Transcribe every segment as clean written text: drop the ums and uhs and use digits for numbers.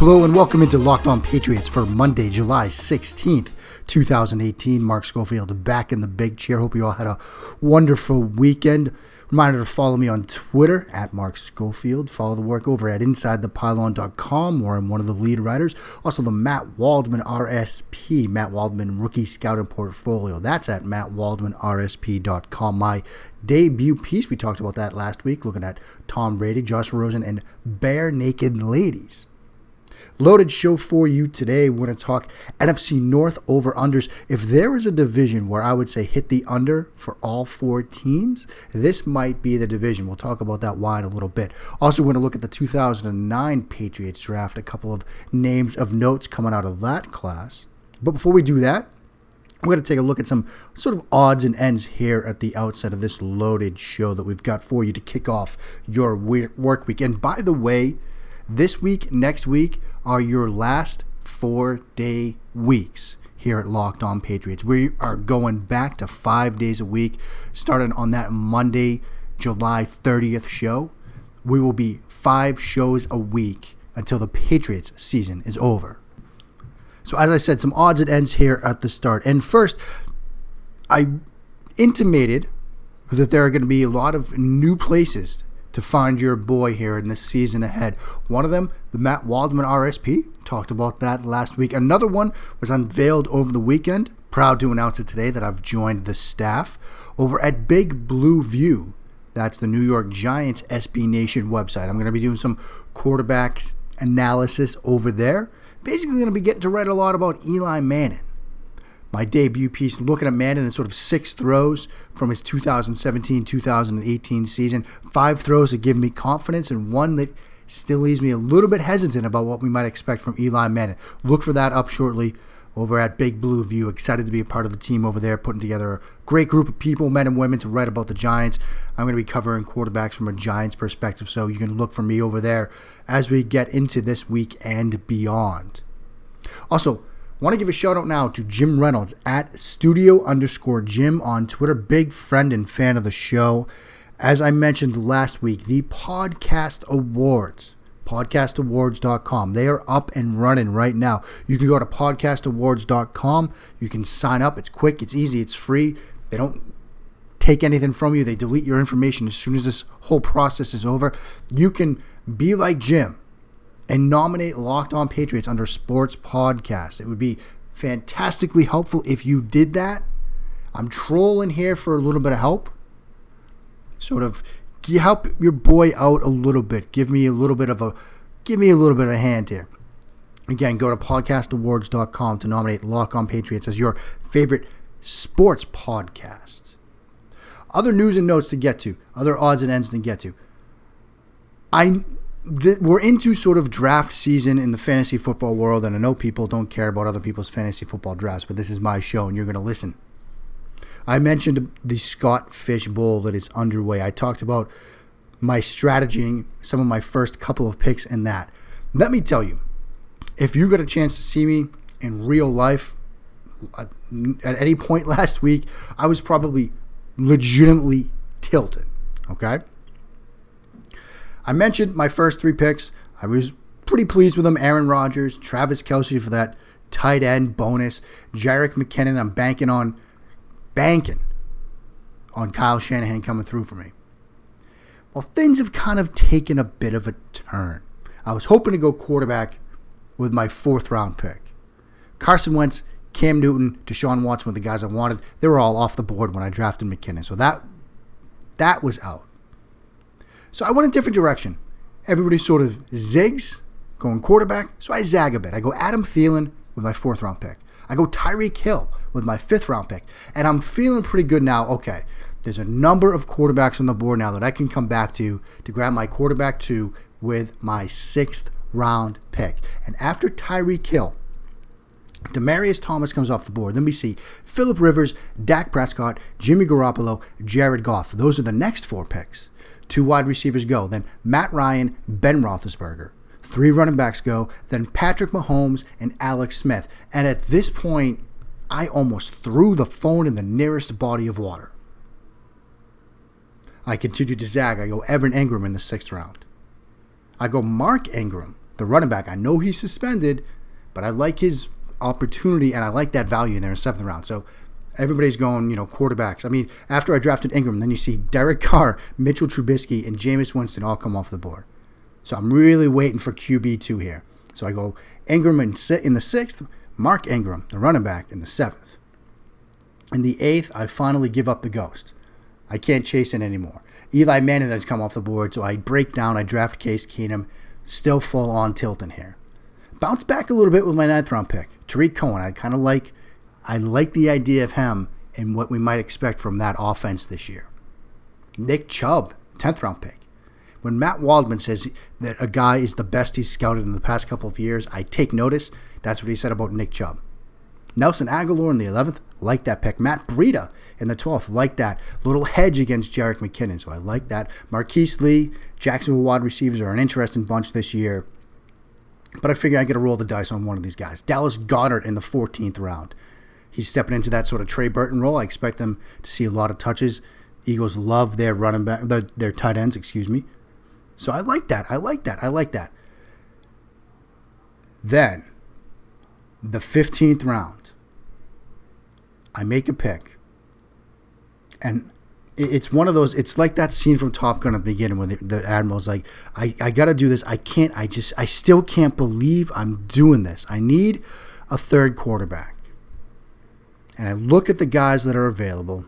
Hello and welcome into Locked On Patriots for Monday, July 16th, 2018. Mark Schofield back in the big chair. Hope you all had a wonderful weekend. Reminder to follow me on Twitter at Mark Schofield. Follow the work over at InsideThePylon.com, where I'm one of the lead writers. Also the Matt Waldman RSP, Matt Waldman Rookie Scouting Portfolio. That's at MattWaldmanRSP.com. My debut piece, we talked about that last week, looking at Tom Brady, Josh Rosen, and Bare Naked Ladies. Loaded show for you today. We're going to talk NFC North over-unders. If there is a division where I would say hit the under for all four teams, this might be the division. We'll talk about that why in a little bit. Also, we're going to look at the 2009 Patriots draft, a couple of names of notes coming out of that class. But before we do that, we're going to take a look at some sort of odds and ends here at the outset of this loaded show that we've got for you to kick off your work week. And by the way, this week, next week, are your last 4-day weeks here at Locked On Patriots. We are going back to 5 days a week, starting on that Monday, July 30th show. We will be 5 shows a week until the Patriots season is over. So as I said, some odds and ends here at the start. And first, I intimated that there are going to be a lot of new places to find your boy here in the season ahead. One of them, the Matt Waldman RSP, talked about that last week. Another one was unveiled over the weekend. Proud to announce it today that I've joined the staff over at Big Blue View. That's the New York Giants SB Nation website. I'm going to be doing some quarterbacks analysis over there. Basically going to be getting to write a lot about Eli Manning. My debut piece looking at Manning in sort of 6 throws from his 2017-2018 season. 5 throws that give me confidence and one that still leaves me a little bit hesitant about what we might expect from Eli Manning. Look for that up shortly over at Big Blue View. Excited to be a part of the team over there, putting together a great group of people, men and women, to write about the Giants. I'm going to be covering quarterbacks from a Giants perspective, so you can look for me over there as we get into this week and beyond. Also, want to give a shout out now to Jim Reynolds at studio_Jim on Twitter. Big friend and fan of the show. As I mentioned last week, the Podcast Awards, podcastawards.com. They are up and running right now. You can go to podcastawards.com. You can sign up. It's quick. It's easy. It's free. They don't take anything from you. They delete your information as soon as this whole process is over. You can be like Jim and nominate Locked On Patriots under Sports Podcast. It would be fantastically helpful if you did that. I'm trolling here for a little bit of help. Sort of help your boy out a little bit. Give me a little bit of a hand here. Again, go to podcastawards.com to nominate Locked On Patriots as your favorite sports podcast. Other news and notes to get to, other odds and ends to get to. We're into sort of draft season in the fantasy football world, and I know people don't care about other people's fantasy football drafts, but this is my show, and you're going to listen. I mentioned the Scott Fish Bowl that is underway. I talked about my strategy, some of my first couple of picks in that. Let me tell you, if you got a chance to see me in real life at any point last week, I was probably legitimately tilted, okay? I mentioned my first 3 picks. I was pretty pleased with them. Aaron Rodgers, Travis Kelce for that tight end bonus, Jerick McKinnon. I'm banking on Kyle Shanahan coming through for me. Well, things have kind of taken a bit of a turn. I was hoping to go quarterback with my 4th round pick. Carson Wentz, Cam Newton, Deshaun Watson were the guys I wanted. They were all off the board when I drafted McKinnon. So that was out. So I went a different direction. Everybody sort of zigs, going quarterback. So I zag a bit. I go Adam Thielen with my 4th round pick. I go Tyreek Hill with my 5th round pick. And I'm feeling pretty good now. Okay, there's a number of quarterbacks on the board now that I can come back to grab my quarterback 2 with my 6th round pick. And after Tyreek Hill, Demaryius Thomas comes off the board. Then we see Phillip Rivers, Dak Prescott, Jimmy Garoppolo, Jared Goff. Those are the next 4 picks. 2 wide receivers go. Then Matt Ryan, Ben Roethlisberger. 3 running backs go. Then Patrick Mahomes and Alex Smith. And at this point, I almost threw the phone in the nearest body of water. I continue to zag. I go Evan Ingram in the 6th round. I go Mark Ingram the running back. I know he's suspended, but I like his opportunity, and I like that value in there in the 7th round. So everybody's going, quarterbacks. I mean, after I drafted Ingram, then you see Derek Carr, Mitchell Trubisky, and Jameis Winston all come off the board. So I'm really waiting for QB2 here. So I go Ingram in the 6th, Mark Ingram, the running back, in the 7th. In the 8th, I finally give up the ghost. I can't chase it anymore. Eli Manning has come off the board, so I break down. I draft Case Keenum, still full on tilting here. Bounce back a little bit with my 9th round pick, Tariq Cohen. I like the idea of him and what we might expect from that offense this year. Nick Chubb, 10th round pick. When Matt Waldman says that a guy is the best he's scouted in the past couple of years, I take notice. That's what he said about Nick Chubb. Nelson Aguilar in the 11th, like that pick. Matt Breida in the 12th, like that. Little hedge against Jerick McKinnon, so I like that. Marquise Lee, Jacksonville wide receivers are an interesting bunch this year. But I figure I got to roll the dice on one of these guys. Dallas Goedert in the 14th round. He's stepping into that sort of Trey Burton role. I expect them to see a lot of touches. Eagles love their running back, their tight ends, So I like that. Then, the 15th round, I make a pick. And it's one of those, it's like that scene from Top Gun at the beginning when the Admiral's like, I got to do this. I still can't believe I'm doing this. I need a third quarterback. And I look at the guys that are available.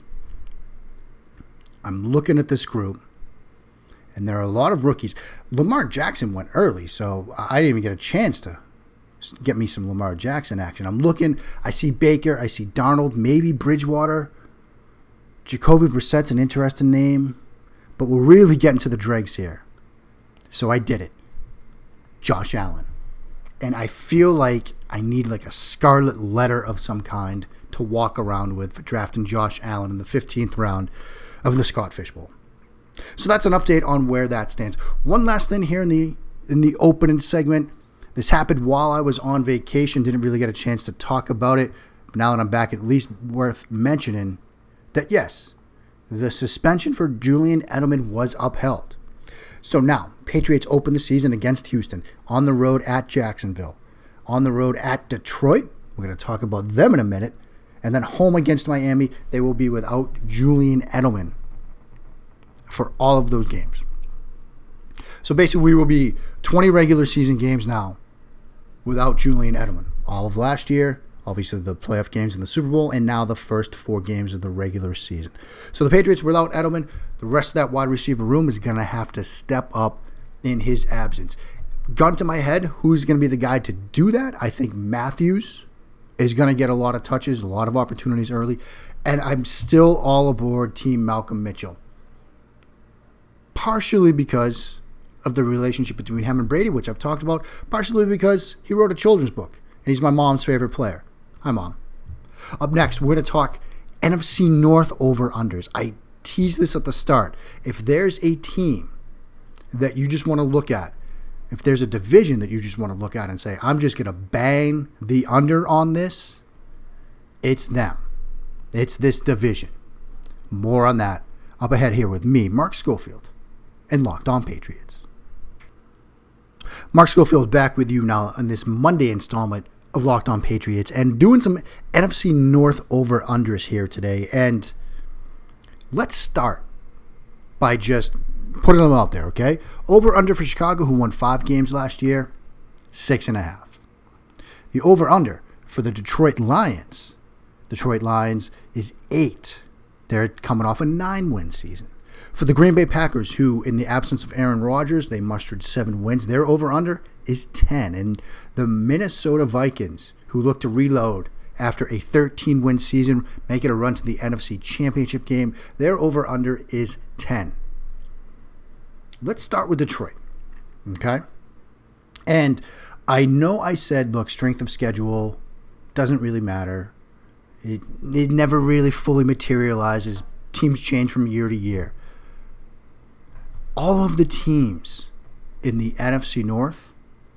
I'm looking at this group. And there are a lot of rookies. Lamar Jackson went early, so I didn't even get a chance to get me some Lamar Jackson action. I'm looking. I see Baker. I see Darnold. Maybe Bridgewater. Jacoby Brissett's an interesting name. But we're really getting to the dregs here. So I did it. Josh Allen. And I feel like I need like a scarlet letter of some kind to walk around with for drafting Josh Allen in the 15th round of the Scott Fish Bowl. So that's an update on where that stands. One last thing here in the opening segment. This happened while I was on vacation. Didn't really get a chance to talk about it. But now that I'm back, at least worth mentioning that, yes, the suspension for Julian Edelman was upheld. So now, Patriots open the season against Houston, on the road at Jacksonville, on the road at Detroit. We're going to talk about them in a minute. And then home against Miami, they will be without Julian Edelman for all of those games. So basically, we will be 20 regular season games now without Julian Edelman. All of last year, obviously the playoff games in the Super Bowl, and now the first 4 games of the regular season. So the Patriots without Edelman, the rest of that wide receiver room is going to have to step up in his absence. Gun to my head, who's going to be the guy to do that? I think Matthews is going to get a lot of touches, a lot of opportunities early, and I'm still all aboard Team Malcolm Mitchell. Partially because of the relationship between him and Brady, which I've talked about. Partially because he wrote a children's book, and he's my mom's favorite player. Hi, Mom. Up next, we're going to talk NFC North over-unders. I teased this at the start. If there's a team that you just want to look at, if there's a division that you just want to look at and say, I'm just going to bang the under on this, it's them. It's this division. More on that up ahead here with me, Mark Schofield, and Locked On Patriots. Mark Schofield back with you now on this Monday installment of Locked On Patriots and doing some NFC North over-unders here today. And let's start by just putting them out there, okay? Over-under for Chicago, who won 5 games last year, 6.5. The over-under for the Detroit Lions is 8. They're coming off a 9-win season. For the Green Bay Packers, who, in the absence of Aaron Rodgers, they mustered 7 wins, their over-under is 10. And the Minnesota Vikings, who look to reload after a 13-win season, making a run to the NFC Championship game, their over-under is 10. Let's start with Detroit, okay? And I know I said, look, strength of schedule doesn't really matter. It never really fully materializes. Teams change from year to year. All of the teams in the NFC North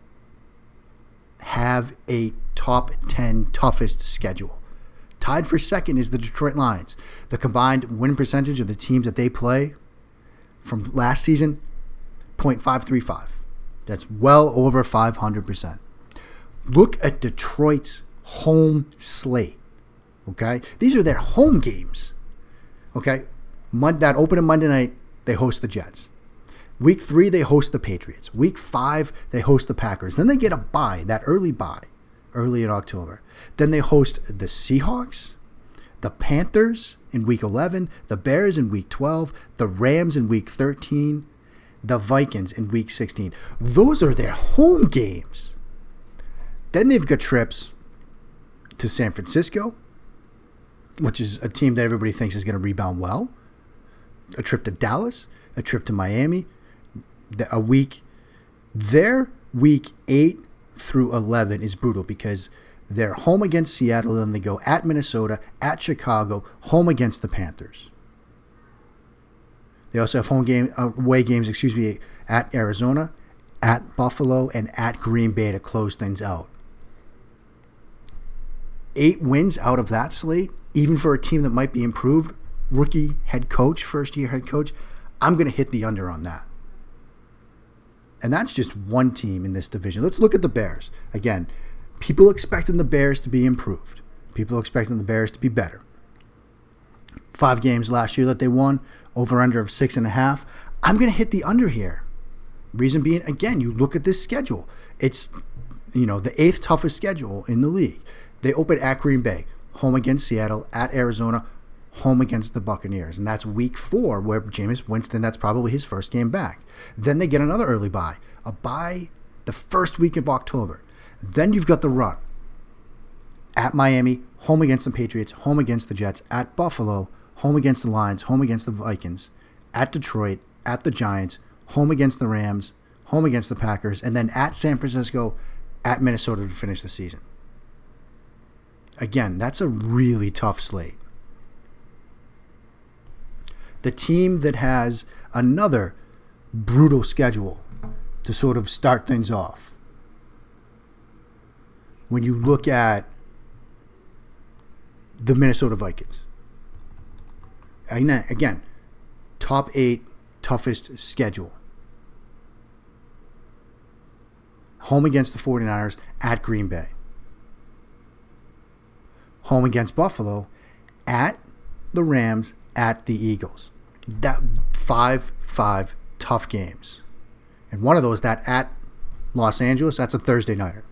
have a top 10 toughest schedule. Tied for second is the Detroit Lions. The combined win percentage of the teams that they play from last season, .535. That's well over 500%. Look at Detroit's home slate. Okay? These are their home games. Okay? That opening Monday night, they host the Jets. Week 3, they host the Patriots. Week 5, they host the Packers. Then they get a bye, that early bye, early in October. Then they host the Seahawks, the Panthers in Week 11, the Bears in Week 12, the Rams in Week 13, the Vikings in Week 16. Those are their home games. Then they've got trips to San Francisco, which is a team that everybody thinks is going to rebound well. A trip to Dallas, a trip to Miami, a week. Their week 8 through 11 is brutal because they're home against Seattle, then they go at Minnesota, at Chicago, home against the Panthers. They also have away games, at Arizona, at Buffalo, and at Green Bay to close things out. 8 wins out of that slate, even for a team that might be improved, rookie head coach, first-year head coach, I'm going to hit the under on that. And that's just one team in this division. Let's look at the Bears. Again, people expecting the Bears to be improved. People expecting the Bears to be better. 5 games last year that they won, over-under of 6.5. I'm going to hit the under here. Reason being, again, you look at this schedule. It's, the 8th toughest schedule in the league. They open at Green Bay, home against Seattle, at Arizona, home against the Buccaneers. And that's week 4 where Jameis Winston, that's probably his first game back. Then they get another early bye. A bye the first week of October. Then you've got the run. At Miami, home against the Patriots, home against the Jets, at Buffalo, home against the Lions, home against the Vikings, at Detroit, at the Giants, home against the Rams, home against the Packers, and then at San Francisco, at Minnesota to finish the season. Again, that's a really tough slate. The team that has another brutal schedule to sort of start things off. When you look at the Minnesota Vikings. Again, top 8 toughest schedule. Home against the 49ers, at Green Bay. Home against Buffalo, at the Rams, at the Eagles. That 5 tough games. And one of those, that at Los Angeles, that's a Thursday nighter.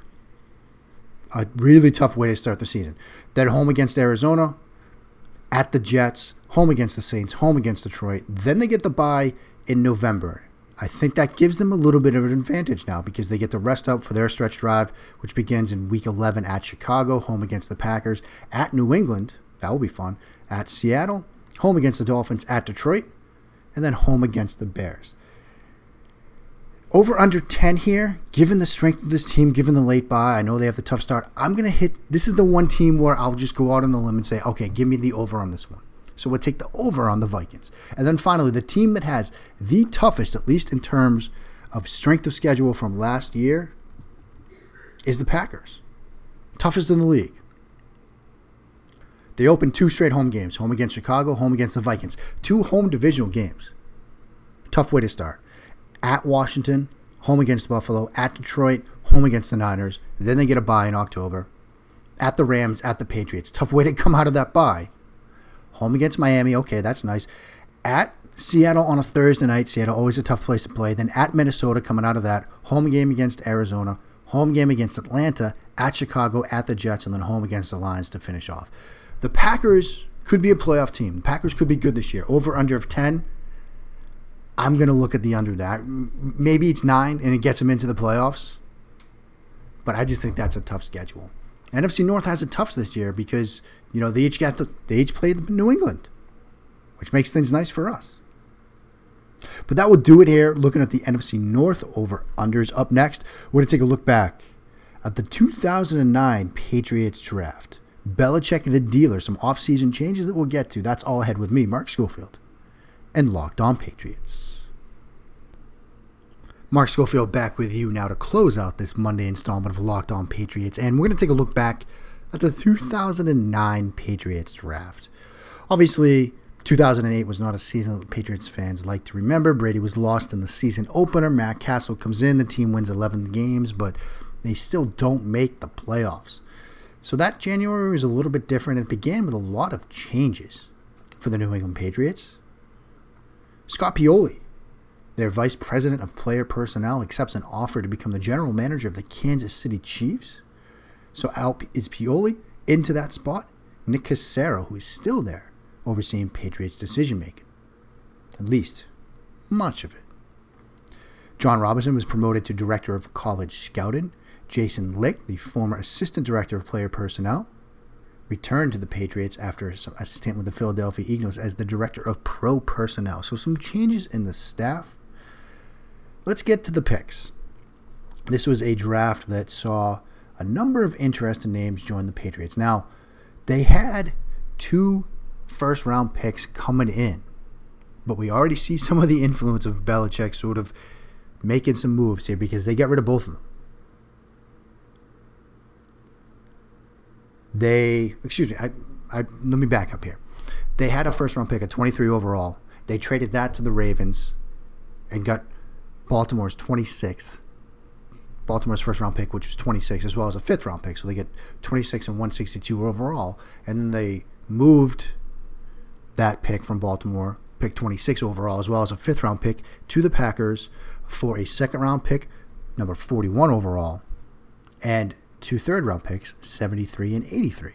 A really tough way to start the season. Then home against Arizona, at the Jets, home against the Saints, home against Detroit. Then they get the bye in November. I think that gives them a little bit of an advantage now because they get to rest up for their stretch drive, which begins in Week 11 at Chicago, home against the Packers, at New England, that will be fun, at Seattle, home against the Dolphins, at Detroit, and then home against the Bears. Over under 10 here, given the strength of this team, given the late bye, I know they have the tough start. I'm going to hit, this is the one team where I'll just go out on the limb and say, okay, give me the over on this one. So we'll take the over on the Vikings. And then finally, the team that has the toughest, at least in terms of strength of schedule from last year, is the Packers. Toughest in the league. They opened 2 straight home games, home against Chicago, home against the Vikings. 2 home divisional games. Tough way to start. At Washington, home against Buffalo, at Detroit, home against the Niners. Then they get a bye in October. At the Rams, at the Patriots. Tough way to come out of that bye. Home against Miami, okay, that's nice. At Seattle on a Thursday night. Seattle, always a tough place to play. Then at Minnesota, coming out of that. Home game against Arizona. Home game against Atlanta. At Chicago, at the Jets, and then home against the Lions to finish off. The Packers could be a playoff team. The Packers could be good this year. Over under of 10. I'm going to look at the under that. Maybe it's 9 and it gets them into the playoffs. But I just think that's a tough schedule. NFC North has it tough this year because, they each played New England, which makes things nice for us. But that will do it here, looking at the NFC North over-unders. Up next, we're going to take a look back at the 2009 Patriots draft. Belichick and the dealer, some off-season changes that we'll get to. That's all ahead with me, Mark Schofield, and Locked On Patriots. Mark Schofield back with you now to close out this Monday installment of Locked On Patriots. And we're going to take a look back at the 2009 Patriots draft. Obviously, 2008 was not a season that Patriots fans like to remember. Brady was lost in the season opener. Matt Castle comes in. The team wins 11 games, but they still don't make the playoffs. So that January was a little bit different. It began with a lot of changes for the New England Patriots. Scott Pioli, their vice president of player personnel, accepts an offer to become the general manager of the Kansas City Chiefs. So out is Pioli into that spot. Nick Cassero, who is still there, overseeing Patriots decision-making. At least, much of it. John Robinson was promoted to Director of College Scouting. Jason Licht, the former Assistant Director of Player Personnel, returned to the Patriots after a stint with the Philadelphia Eagles as the Director of Pro Personnel. So some changes in the staff. Let's get to the picks. This was a draft that saw a number of interesting names join the Patriots. Now, they had 2 first-round picks coming in, but we already see some of the influence of Belichick sort of making some moves here because they got rid of both of them. Let me back up here. They had a first-round pick at 23 overall. They traded that to the Ravens and got Baltimore's 26th. Baltimore's first-round pick, which was 26, as well as a fifth-round pick. So they get 26 and 162 overall. And then they moved that pick from Baltimore, pick 26 overall, as well as a fifth-round pick, to the Packers for a second-round pick, number 41 overall, and 2 third-round picks, 73 and 83.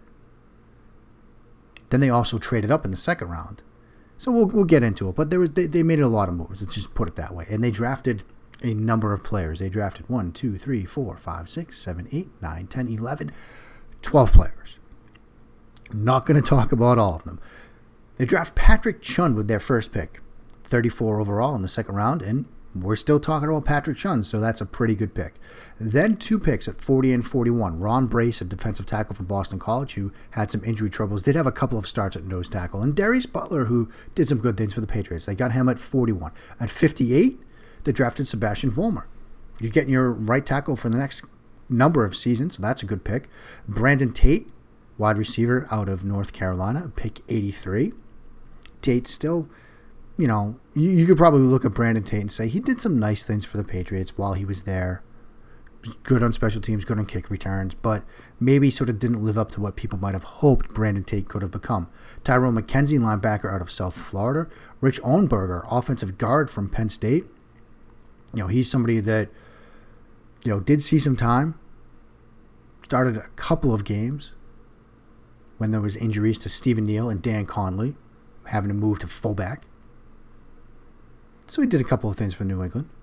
Then they also traded up in the second round. So we'll get into it. But they made a lot of moves. Let's just put it that way. And they drafted a number of players. They drafted 1, 2, 3, 4, 5, 6, 7, 8, 9, 10, 11, 12 players. Not going to talk about all of them. They draft Patrick Chung with their first pick, 34 overall in the second round, and we're still talking about Patrick Chung, so that's a pretty good pick. Then 2 picks at 40 and 41. Ron Brace, a defensive tackle from Boston College, who had some injury troubles, did have a couple of starts at nose tackle. And Darius Butler, who did some good things for the Patriots. They got him at 41. At 58, they drafted Sebastian Vollmer. You're getting your right tackle for the next number of seasons, so that's a good pick. Brandon Tate, wide receiver out of North Carolina, pick 83. Tate still, you could probably look at Brandon Tate and say he did some nice things for the Patriots while he was there. Good on special teams, good on kick returns, but maybe sort of didn't live up to what people might have hoped Brandon Tate could have become. Tyrone McKenzie, linebacker out of South Florida. Rich Ohnberger, offensive guard from Penn State. He's somebody that, did see some time. Started a couple of games when there was injuries to Stephen Neal and Dan Conley, having to move to fullback. So he did a couple of things for New England.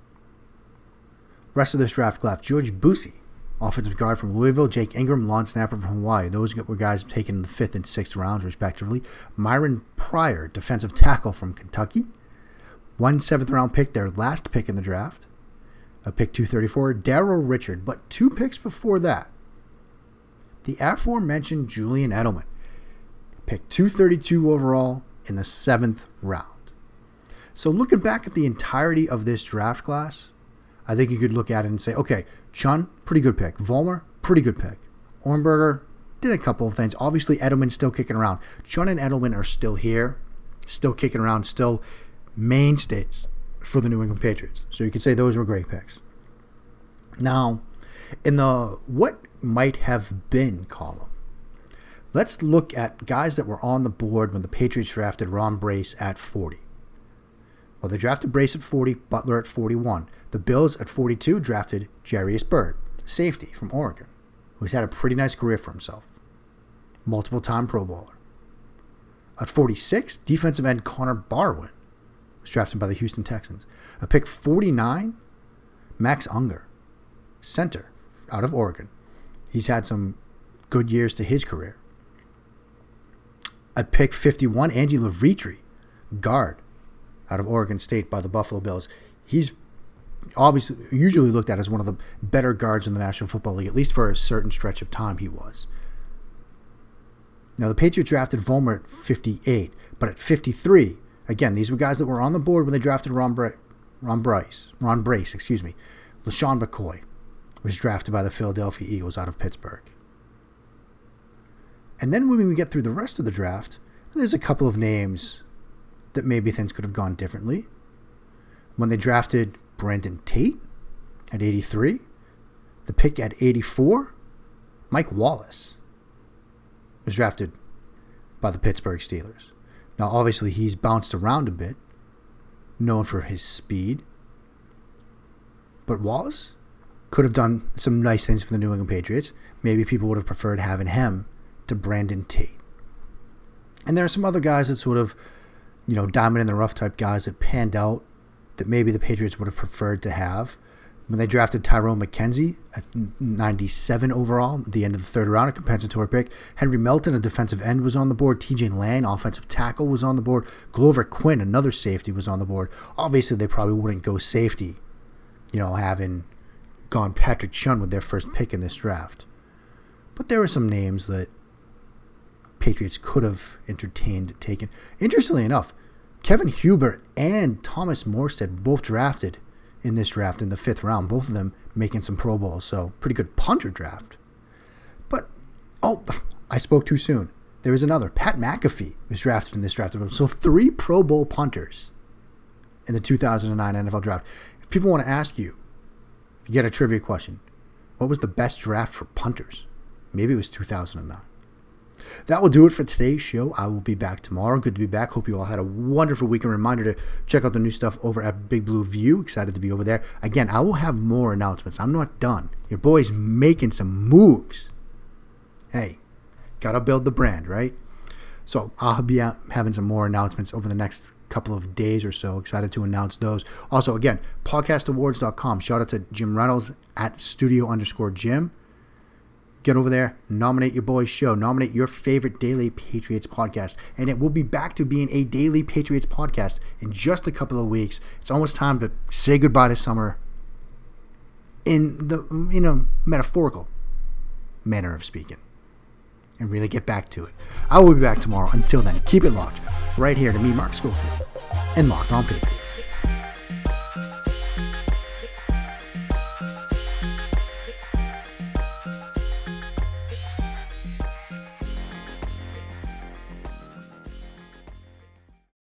Rest of this draft class, George Bussey, offensive guard from Louisville. Jake Ingram, long snapper from Hawaii. Those were guys taken in the 5th and 6th rounds, respectively. Myron Pryor, defensive tackle from Kentucky. 1 7th-round pick, their last pick in the draft. A pick 234, Darrell Richard. But 2 picks before that, the aforementioned Julian Edelman. Pick 232 overall in the 7th round. So looking back at the entirety of this draft class, I think you could look at it and say, okay, Chun, pretty good pick. Vollmer, pretty good pick. Ohnberger did a couple of things. Obviously, Edelman's still kicking around. Chun and Edelman are still here, still kicking around, still mainstays for the New England Patriots. So you could say those were great picks. Now, in the what might have been column, let's look at guys that were on the board when the Patriots drafted Ron Brace at 40. Well, they drafted Brace at 40, Butler at 41. The Bills at 42 drafted Jarius Byrd, safety from Oregon, who's had a pretty nice career for himself. Multiple-time Pro Bowler. At 46, defensive end Connor Barwin was drafted by the Houston Texans. At pick 49, Max Unger, center out of Oregon. He's had some good years to his career. At pick 51, Andy Levitri, guard out of Oregon State by the Buffalo Bills. He's obviously usually looked at as one of the better guards in the National Football League, at least for a certain stretch of time he was. Now, the Patriots drafted Vollmer at 58, but at 53, again, these were guys that were on the board when they drafted Ron Brace. LaShawn McCoy was drafted by the Philadelphia Eagles out of Pittsburgh. And then when we get through the rest of the draft, There's a couple of names that maybe things could have gone differently. When they drafted Brandon Tate at 83, the pick at 84, Mike Wallace was drafted by the Pittsburgh Steelers. Now, obviously, he's bounced around a bit, known for his speed. But Wallace could have done some nice things for the New England Patriots. Maybe people would have preferred having him to Brandon Tate. And there are some other guys that sort of, diamond in the rough type guys that panned out that maybe the Patriots would have preferred to have. When they drafted Tyrone McKenzie at 97 overall at the end of the third round, a compensatory pick. Henry Melton, a defensive end, was on the board. TJ Lang, offensive tackle, was on the board. Glover Quinn, another safety, was on the board. Obviously, they probably wouldn't go safety, having gone Patrick Chung with their first pick in this draft. But there were some names that Patriots could have entertained taking. Interestingly enough, Kevin Huber and Thomas Morstead both drafted in this draft in the 5th round, both of them making some Pro Bowls, so pretty good punter draft. But, I spoke too soon. There was another. Pat McAfee was drafted in this draft. So 3 Pro Bowl punters in the 2009 NFL draft. If people want to ask you, if you get a trivia question, what was the best draft for punters? Maybe it was 2009. That will do it for today's show. I will be back tomorrow. Good to be back. Hope you all had a wonderful weekend. Reminder to check out the new stuff over at Big Blue View. Excited to be over there. Again, I will have more announcements. I'm not done. Your boy's making some moves. Hey, gotta build the brand, right? So I'll be out having some more announcements over the next couple of days or so. Excited to announce those. Also, again, podcastawards.com. Shout out to Jim Reynolds at studio_Jim. Get over there, nominate your boy's show, nominate your favorite Daily Patriots podcast, and it will be back to being a Daily Patriots podcast in just a couple of weeks. It's almost time to say goodbye to summer in the metaphorical manner of speaking and really get back to it. I will be back tomorrow. Until then, keep it locked right here to me, Mark Schofield, and Locked On Patriots.